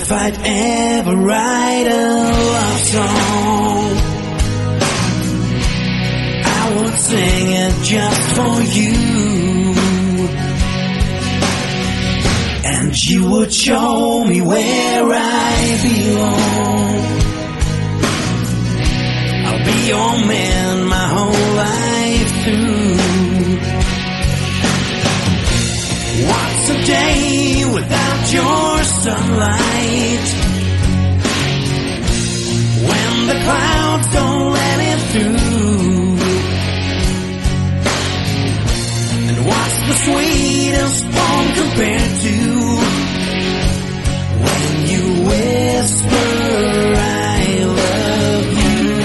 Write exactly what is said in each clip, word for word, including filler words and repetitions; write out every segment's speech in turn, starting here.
if I'd ever write a love song, I would sing it just for you, and you would show me where I belong. I'll be your man my whole life through. What's a day without your sunlight? When the clouds don't let it through. And what's the sweetest song compared to when you whisper I love you?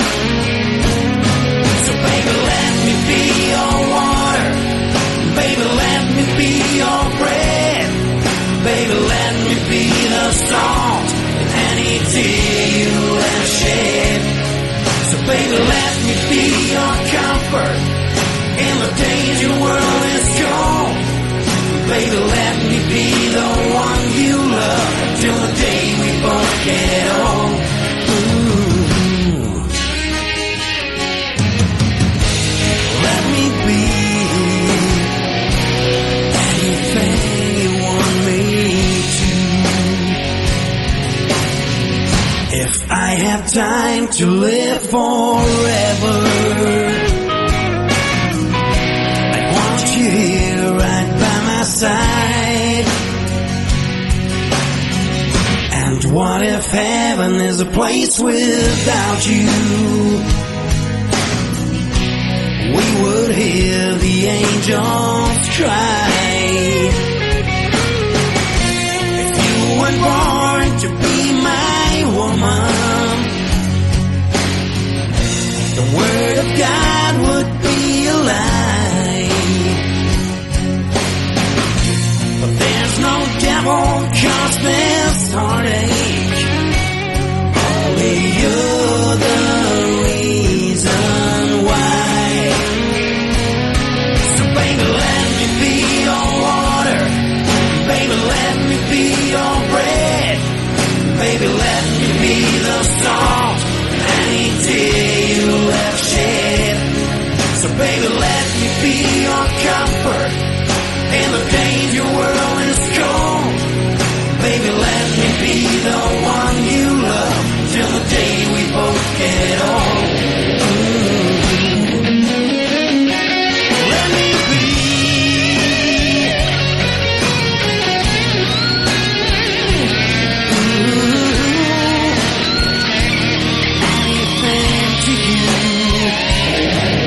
So baby, let me be your water. Baby, let me be your bread. Baby, let me be the salt in any tear you have shed. So baby, let me be your comfort in the days your world is cold. Baby, let me be the one you love till the day we both get old. Ooh. Let me be anything you want me to. If I have time to live forever, I want you here right by my side. And what if heaven is a place without you? We would hear the angels cry. If you weren't born to be my woman, the word of God would be a lie. But there's no devil cause this heartache. Only you're the reason why. So baby, let me be your water. Baby, let me be your bread. Baby, let me be the salt in any tear you have shed. So baby, let me be your comfort in the days your world is cold. Baby, let me be the one you love till the day we both get old. Let me be anything to you.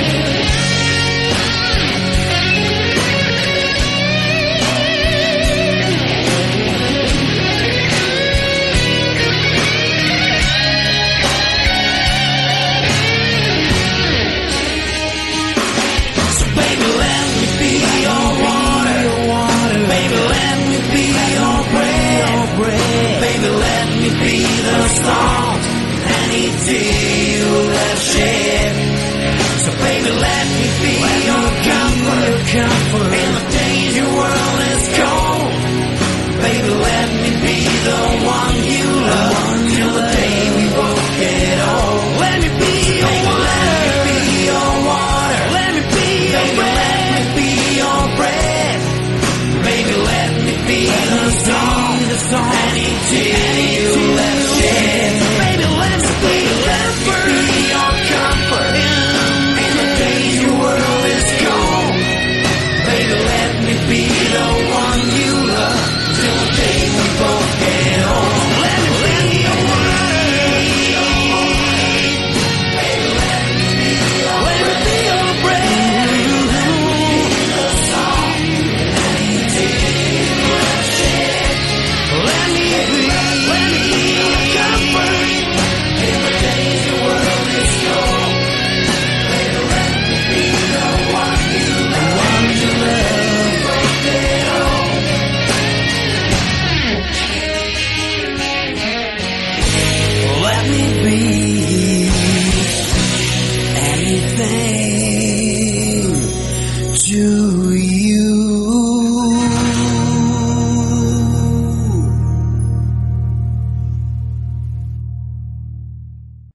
So baby, let me be your water. Baby, let me be your bread. Baby, let me be the salt in any tear you have shed. So baby, let me be your comfort in the days your world is cold. Baby, let me be the one you love till the day we both get old. Let me be your water. Let me be your water. Let me be your bread. Let me be your bread. Baby, let me be the song, the song, any tear you have shed. Baby, let me be, let me be your comfort in the days your world is cold. Baby, let me be the one you love till the day we both get old. Let me be your water. Baby, let me be your, let me be your bread. Let me be the song in any tear you have shed. Let me be, let me be your comfort in the days the world is cold. Baby, let me be the one you love, the one you love, both get old. Let me be anything to you.